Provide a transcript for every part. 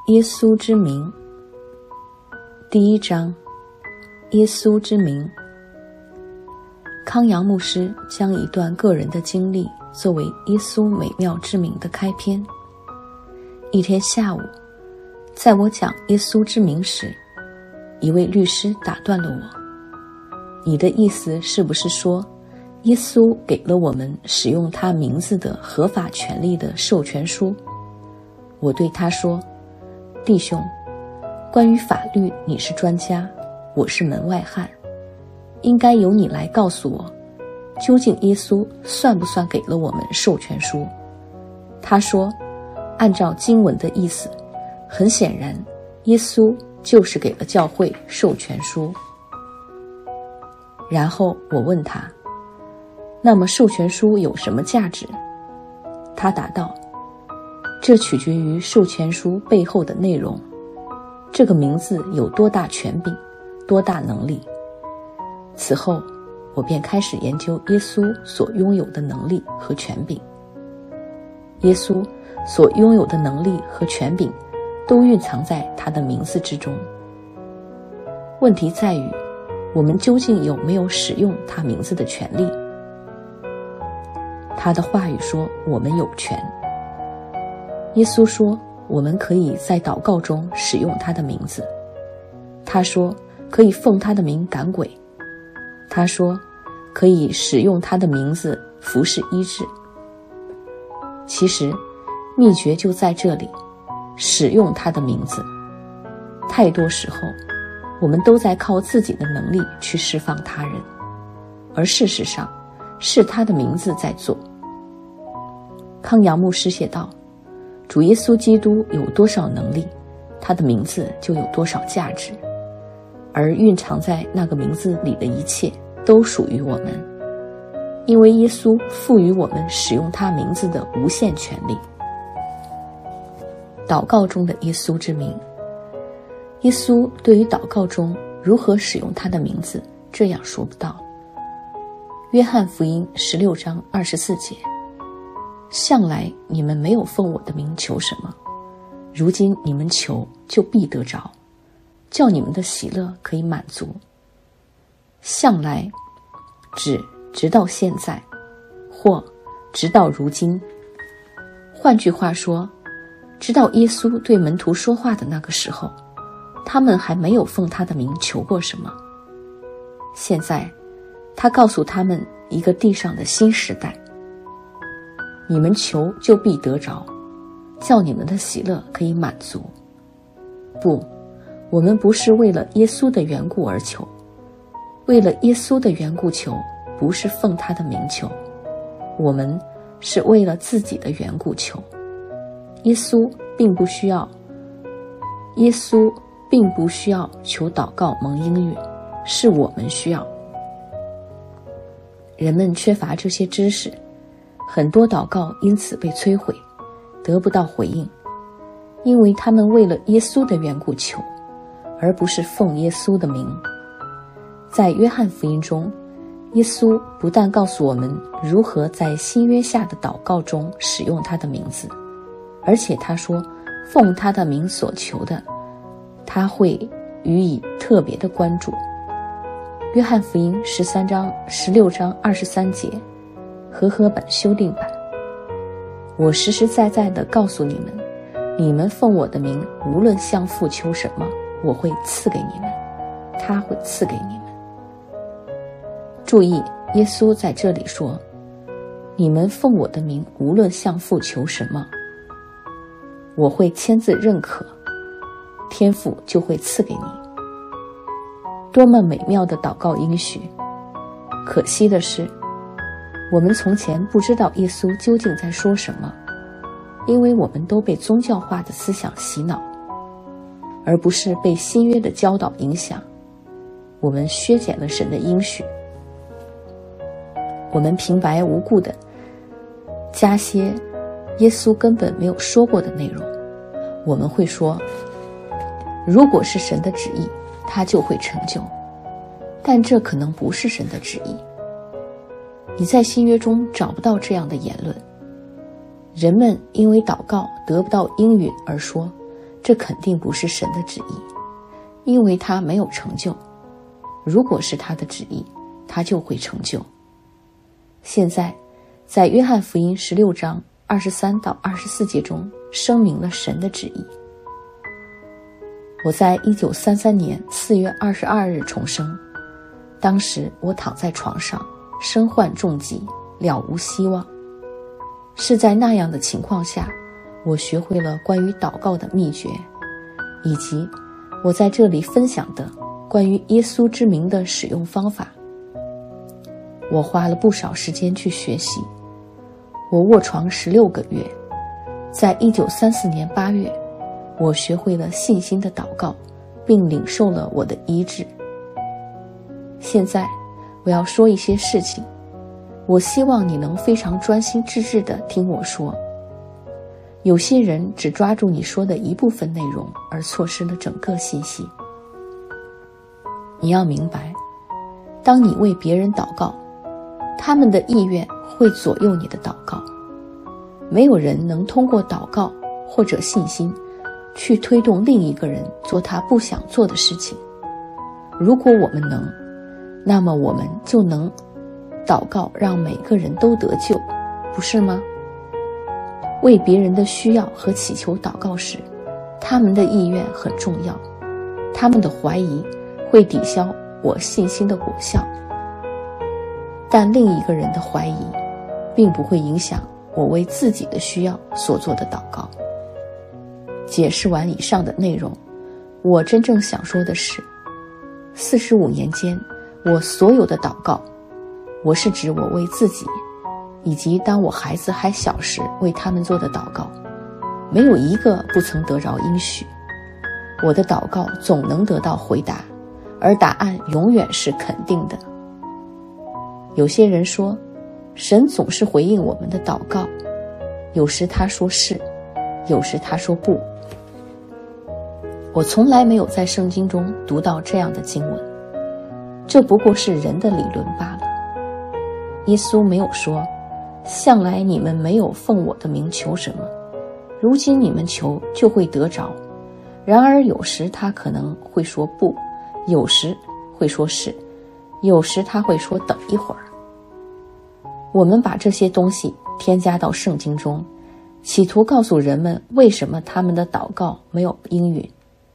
耶稣之名。第一章，耶稣之名。康阳牧师将一段个人的经历作为耶稣美妙之名的开篇。一天下午，在我讲耶稣之名时，一位律师打断了我。你的意思是不是说，耶稣给了我们使用他名字的合法权利的授权书？我对他说，弟兄，关于法律你是专家，我是门外汉，应该由你来告诉我，究竟耶稣算不算给了我们授权书？他说，按照经文的意思，很显然，耶稣就是给了教会授权书。然后我问他，那么授权书有什么价值？他答道，这取决于授权书背后的内容，这个名字有多大权柄，多大能力。此后，我便开始研究耶稣所拥有的能力和权柄。耶稣所拥有的能力和权柄都蕴藏在他的名字之中。问题在于，我们究竟有没有使用他名字的权利？他的话语说，我们有权。耶稣说，我们可以在祷告中使用他的名字。他说，可以奉他的名赶鬼。他说，可以使用他的名字服侍医治。其实，秘诀就在这里，使用他的名字。太多时候，我们都在靠自己的能力去释放他人，而事实上，是他的名字在做。康阳牧师写道，主耶稣基督有多少能力，他的名字就有多少价值，而蕴藏在那个名字里的一切都属于我们，因为耶稣赋予我们使用他名字的无限权利。祷告中的耶稣之名。耶稣对于祷告中如何使用他的名字这样说不到。约翰福音16章24节，向来你们没有奉我的名求什么，如今你们求就必得着，叫你们的喜乐可以满足。向来指直到现在，或直到如今。换句话说，直到耶稣对门徒说话的那个时候，他们还没有奉他的名求过什么。现在他告诉他们一个地上的新时代，你们求就必得着，叫你们的喜乐可以满足。不，我们不是为了耶稣的缘故而求，为了耶稣的缘故求，不是奉他的名求，我们是为了自己的缘故求。耶稣并不需要求祷告蒙应允，是我们需要。人们缺乏这些知识，很多祷告因此被摧毁，得不到回应，因为他们为了耶稣的缘故求，而不是奉耶稣的名。在约翰福音中，耶稣不但告诉我们如何在新约下的祷告中使用他的名字，而且他说，奉他的名所求的，他会予以特别的关注。约翰福音16章23节，和合本修订版。我实实在在地告诉你们，你们奉我的名无论向父求什么，我会赐给你们，他会赐给你们。注意，耶稣在这里说，你们奉我的名无论向父求什么，我会签字认可，天父就会赐给你。多么美妙的祷告应许！可惜的是，我们从前不知道耶稣究竟在说什么，因为我们都被宗教化的思想洗脑，而不是被新约的教导影响。我们削减了神的应许，我们平白无故的加些耶稣根本没有说过的内容。我们会说，如果是神的旨意，他就会成就，但这可能不是神的旨意。你在新约中找不到这样的言论。人们因为祷告得不到应允而说， 这肯定不是神的旨意，因为他没有成就。如果是他的旨意，他就会成就。现在在约翰福音16章23到24节中声明了神的旨意。我在1933年4月22日重生，当时我躺在床上，身患重疾，了无希望。是在那样的情况下，我学会了关于祷告的秘诀，以及我在这里分享的关于耶稣之名的使用方法。我花了不少时间去学习。我卧床16个月，在1934年8月，我学会了信心的祷告，并领受了我的医治。现在我要说一些事情，我希望你能非常专心致志地听我说。有些人只抓住你说的一部分内容，而错失了整个信息。你要明白，当你为别人祷告，他们的意愿会左右你的祷告。没有人能通过祷告或者信心去推动另一个人做他不想做的事情。如果我们能，那么我们就能祷告让每个人都得救，不是吗？为别人的需要和祈求祷告时，他们的意愿很重要，他们的怀疑会抵消我信心的果效。但另一个人的怀疑并不会影响我为自己的需要所做的祷告。解释完以上的内容，我真正想说的是，45年间我所有的祷告，我是指我为自己以及当我孩子还小时为他们做的祷告，没有一个不曾得着应许。我的祷告总能得到回答，而答案永远是肯定的。有些人说，神总是回应我们的祷告，有时他说是，有时他说不。我从来没有在圣经中读到这样的经文，这不过是人的理论罢了。耶稣没有说，向来你们没有奉我的名求什么，如今你们求就会得着。然而有时他可能会说不，有时会说是，有时他会说等一会儿。我们把这些东西添加到圣经中，企图告诉人们为什么他们的祷告没有应允。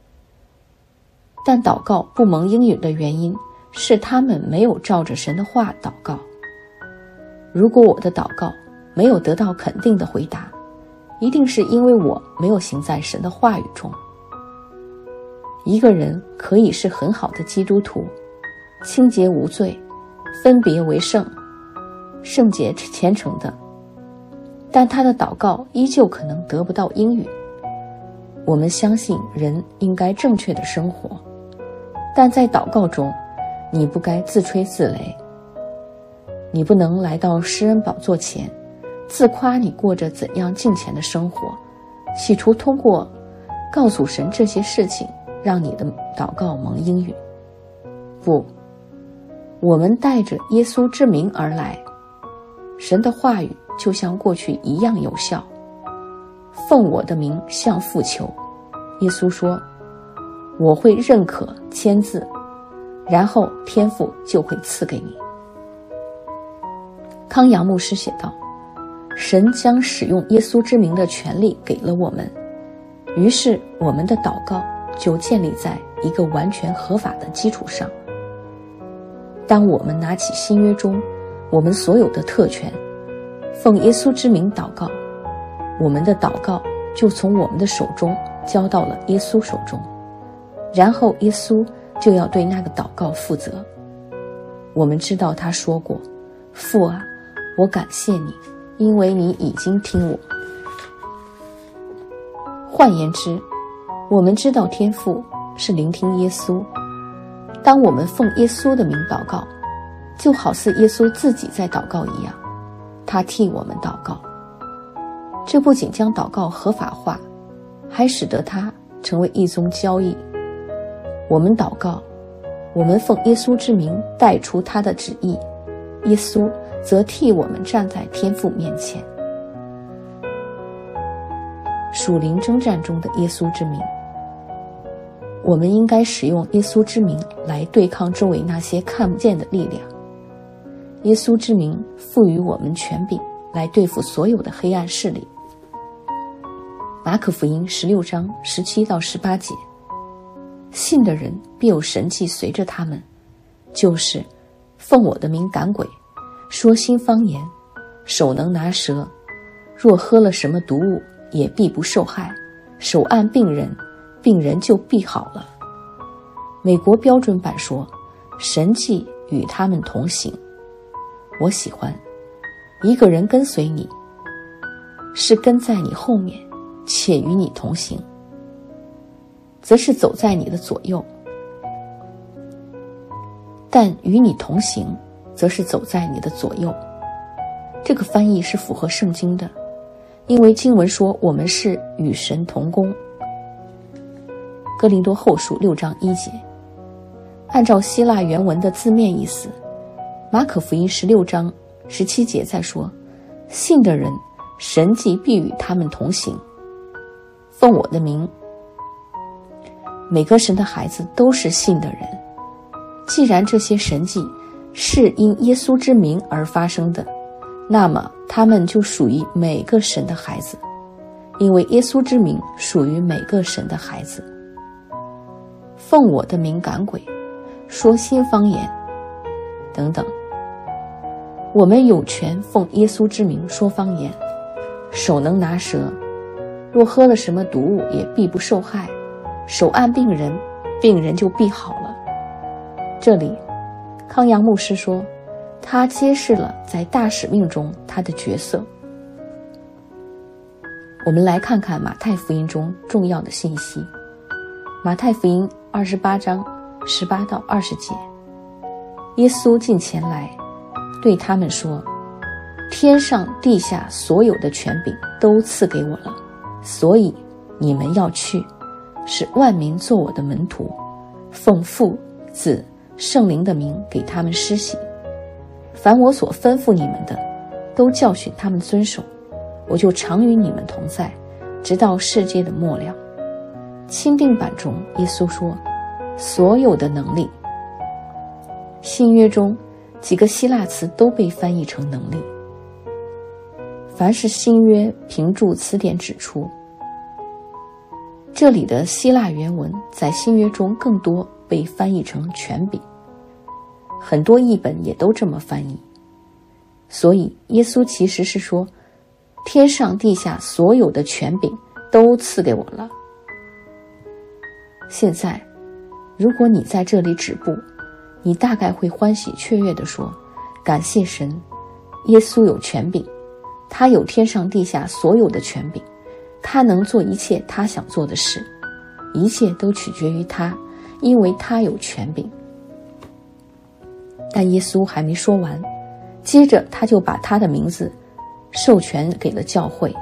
但祷告不蒙应允的原因是他们没有照着神的话祷告。如果我的祷告没有得到肯定的回答，一定是因为我没有行在神的话语中。一个人可以是很好的基督徒，清洁无罪，分别为圣，圣洁虔诚的，但他的祷告依旧可能得不到应允。我们相信人应该正确的生活，但在祷告中，你不该自吹自擂。你不能来到施恩宝座前，自夸你过着怎样敬虔的生活，企图通过告诉神这些事情，让你的祷告蒙应允。不，我们带着耶稣之名而来，神的话语就像过去一样有效。奉我的名向父求，耶稣说，我会认可签字，然后天父就会赐给你。康阳牧师写道，神将使用耶稣之名的权利给了我们，于是我们的祷告就建立在一个完全合法的基础上。当我们拿起新约中我们所有的特权，奉耶稣之名祷告，我们的祷告就从我们的手中交到了耶稣手中，然后耶稣就要对那个祷告负责。我们知道他说过，父啊，我感谢你，因为你已经听我。换言之，我们知道天父是聆听耶稣。当我们奉耶稣的名祷告，就好似耶稣自己在祷告一样，他替我们祷告。这不仅将祷告合法化，还使得它成为一宗交易。我们祷告，我们奉耶稣之名带出他的旨意，耶稣则替我们站在天父面前。属灵征战中的耶稣之名我们应该使用耶稣之名来对抗周围那些看不见的力量。耶稣之名赋予我们权柄来对付所有的黑暗势力。马可福音16章17到18节，信的人必有神迹随着他们，就是奉我的名赶鬼，说新方言，手能拿蛇，若喝了什么毒物也必不受害，手按病人，病人就必好了。美国标准版说，神迹与他们同行。我喜欢一个人跟随你，是跟在你后面，且与你同行，则是走在你的左右；但与你同行，则是走在你的左右。这个翻译是符合圣经的，因为经文说我们是与神同工。哥林多后书6章1节，按照希腊原文的字面意思，马可福音16章17节在说，信的人神迹必与他们同行，奉我的名。每个神的孩子都是信的人，既然这些神迹是因耶稣之名而发生的，那么他们就属于每个神的孩子，因为耶稣之名属于每个神的孩子。奉我的名赶鬼，说新方言等等，我们有权奉耶稣之名说方言，手能拿蛇，若喝了什么毒物也必不受害，手按病人，病人就必好了。这里康阳牧师说，他揭示了在大使命中他的角色。我们来看看马太福音中重要的信息。马太福音28章18到20节，耶稣近前来对他们说，天上地下所有的权柄都赐给我了，所以你们要去，使万民做我的门徒，奉父子圣灵的名给他们施洗，凡我所吩咐你们的，都教训他们遵守，我就常与你们同在，直到世界的末了。钦定版中耶稣说，所有的能力。新约中几个希腊词都被翻译成能力。凡是新约评注词典指出，这里的希腊原文在新约中更多被翻译成权柄，很多译本也都这么翻译。所以耶稣其实是说，天上地下所有的权柄都赐给我了。现在如果你在这里止步，你大概会欢喜雀跃地说，感谢神，耶稣有权柄，他有天上地下所有的权柄，他能做一切他想做的事，一切都取决于他，因为他有权柄。但耶稣还没说完，接着他就把他的名字授权给了教会。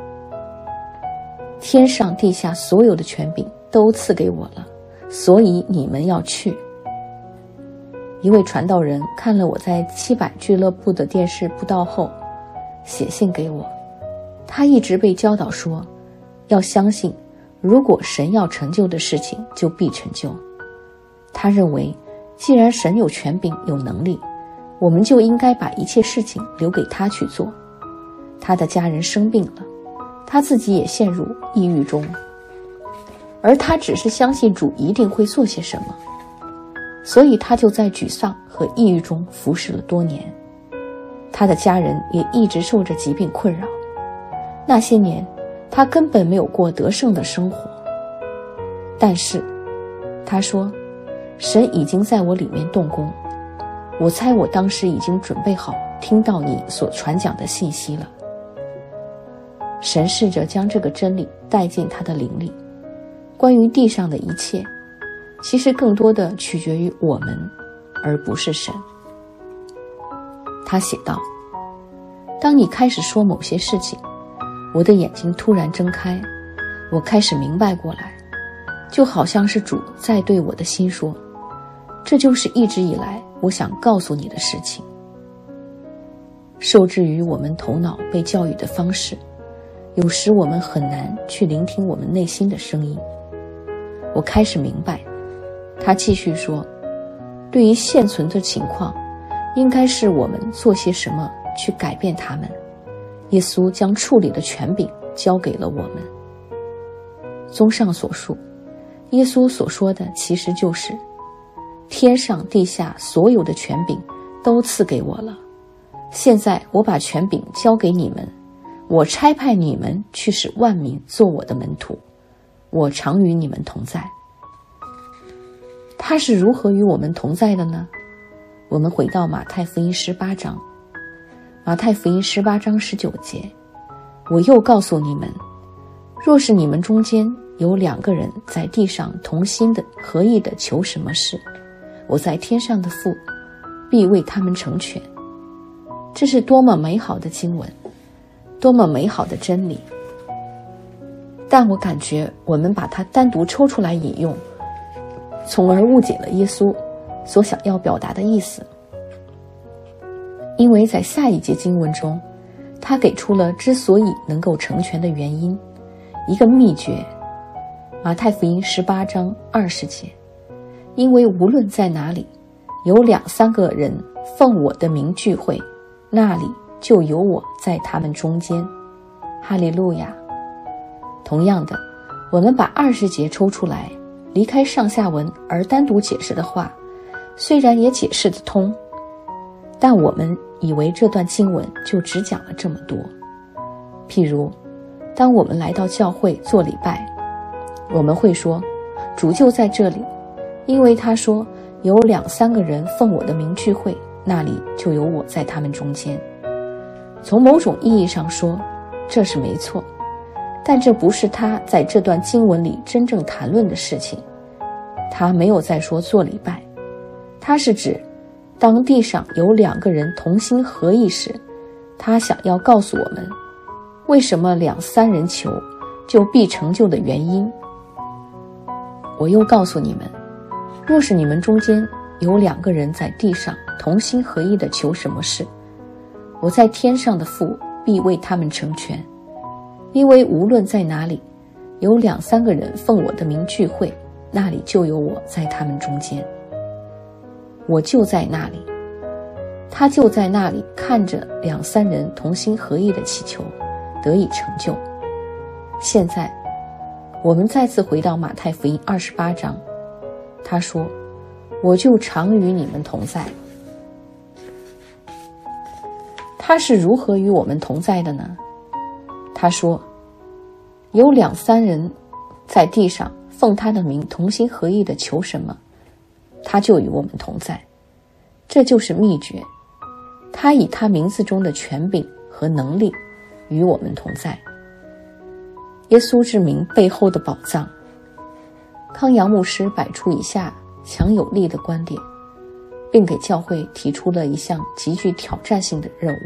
天上地下所有的权柄都赐给我了，所以你们要去。一位传道人看了我在700俱乐部的电视布道后，写信给我。他一直被教导说，要相信，如果神要成就的事情，就必成就。他认为，既然神有权柄、有能力，我们就应该把一切事情留给他去做。他的家人生病了，他自己也陷入抑郁中，而他只是相信主一定会做些什么，所以他就在沮丧和抑郁中服侍了多年。他的家人也一直受着疾病困扰，那些年他根本没有过得胜的生活。但是他说，神已经在我里面动工，我猜我当时已经准备好听到你所传讲的信息了。神试着将这个真理带进他的灵里，关于地上的一切，其实更多的取决于我们，而不是神。他写道，当你开始说某些事情，我的眼睛突然睁开，我开始明白过来，就好像是主在对我的心说，这就是一直以来我想告诉你的事情。受制于我们头脑被教育的方式，有时我们很难去聆听我们内心的声音。 我开始明白。他继续说，对于现存的情况，应该是我们做些什么去改变它们。耶稣将处理的权柄交给了我们。综上所述，耶稣所说的其实就是天上地下所有的权柄都赐给我了，现在我把权柄交给你们，我差派你们去使万民做我的门徒，我常与你们同在。他是如何与我们同在的呢？我们回到马太福音18章，马太福音18章19节，我又告诉你们，若是你们中间有2个人在地上同心的合意的求什么事，我在天上的父必为他们成全。这是多么美好的经文，多么美好的真理。但我感觉我们把它单独抽出来引用，从而误解了耶稣所想要表达的意思。因为在下一节经文中，他给出了之所以能够成全的原因，一个秘诀。马太福音18章20节，因为无论在哪里，有2、3个人奉我的名聚会，那里就有我在他们中间。哈利路亚。同样的，我们把20节抽出来，离开上下文而单独解释的话，虽然也解释得通，但我们以为这段经文就只讲了这么多。譬如，当我们来到教会做礼拜，我们会说，主就在这里，因为他说有2、3个人奉我的名聚会，那里就有我在他们中间。从某种意义上说，这是没错，但这不是他在这段经文里真正谈论的事情。他没有在说做礼拜，他是指当地上有2个人同心合意时，他想要告诉我们为什么2、3人求就必成就的原因。我又告诉你们，若是你们中间有2个人在地上同心合意地求什么事，我在天上的父必为他们成全。因为无论在哪里，有2、3个人奉我的名聚会，那里就有我在他们中间。我就在那里，他就在那里看着2、3人同心合意的祈求得以成就。现在我们再次回到马太福音28章，他说，我就常与你们同在。他是如何与我们同在的呢？他说，有2、3人在地上奉他的名同心合意的求什么，他就与我们同在。这就是秘诀，他以他名字中的权柄和能力与我们同在。耶稣之名背后的宝藏。康阳牧师摆出以下强有力的观点，并给教会提出了一项极具挑战性的任务。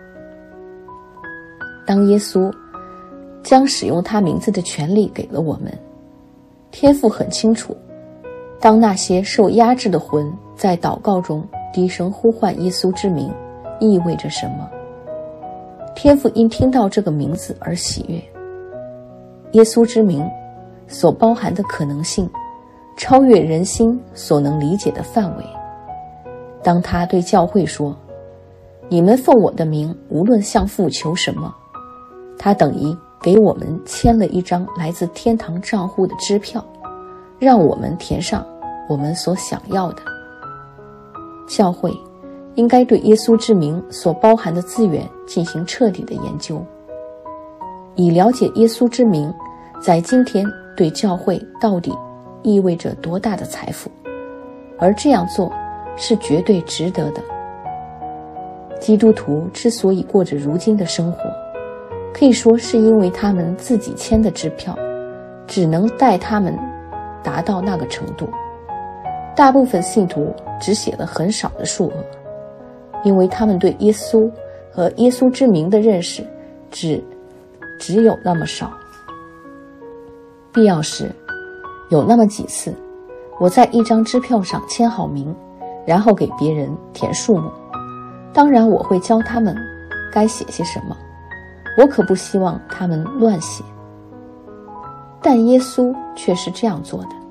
当耶稣将使用他名字的权利给了我们，天父很清楚，当那些受压制的魂在祷告中低声呼唤耶稣之名，意味着什么？天父因听到这个名字而喜悦。耶稣之名所包含的可能性超越人心所能理解的范围。当他对教会说，你们奉我的名无论向父求什么，他等于给我们签了一张来自天堂账户的支票，让我们填上我们所想要的。教会应该对耶稣之名所包含的资源进行彻底的研究，以了解耶稣之名在今天对教会到底意味着多大的财富，而这样做是绝对值得的。基督徒之所以过着如今的生活，可以说是因为他们自己签的支票只能带他们达到那个程度。大部分信徒只写了很少的数额，因为他们对耶稣和耶稣之名的认识只有那么少。必要时有那么几次，我在一张支票上签好名，然后给别人填数目。当然我会教他们该写些什么，我可不希望他们乱写。但耶稣却是这样做的。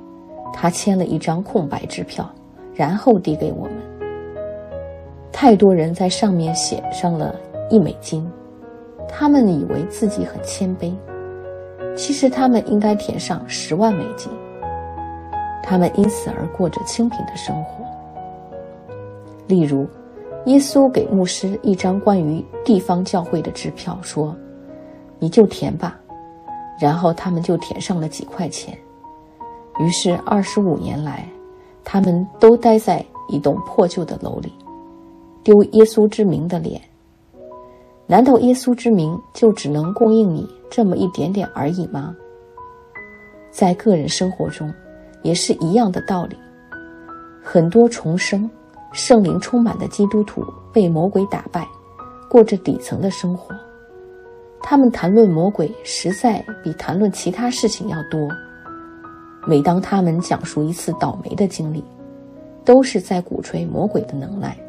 他签了一张空白支票，然后递给我们。太多人在上面写上了$1，他们以为自己很谦卑，其实他们应该填上$10万。他们因此而过着清贫的生活。例如，耶稣给牧师一张关于地方教会的支票，说：“你就填吧。”然后他们就填上了几块钱。于是25年来，他们都待在一栋破旧的楼里，丢耶稣之名的脸。难道耶稣之名就只能供应你这么一点点而已吗？在个人生活中也是一样的道理。很多重生、圣灵充满的基督徒被魔鬼打败，过着底层的生活。他们谈论魔鬼实在比谈论其他事情要多。每当他们讲述一次倒霉的经历，都是在鼓吹魔鬼的能耐。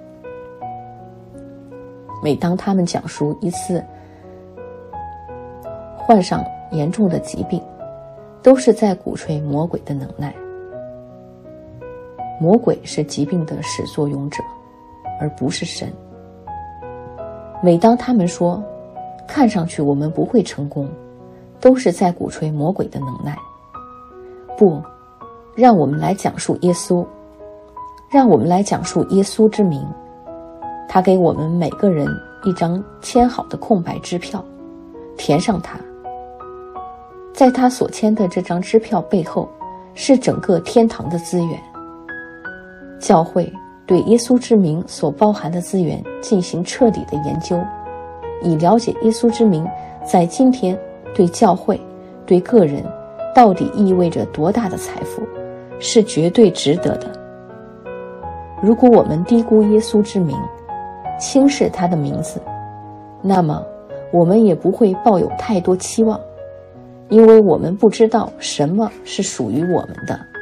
每当他们讲述一次患上严重的疾病，都是在鼓吹魔鬼的能耐。魔鬼是疾病的始作俑者，而不是神。每当他们说看上去我们不会成功，都是在鼓吹魔鬼的能耐。不，让我们来讲述耶稣，让我们来讲述耶稣之名。他给我们每个人一张签好的空白支票，填上它。在他所签的这张支票背后，是整个天堂的资源。教会对耶稣之名所包含的资源进行彻底的研究，以了解耶稣之名在今天对教会、对个人到底意味着多大的财富，是绝对值得的。如果我们低估耶稣之名，轻视他的名字，那么我们也不会抱有太多期望，因为我们不知道什么是属于我们的。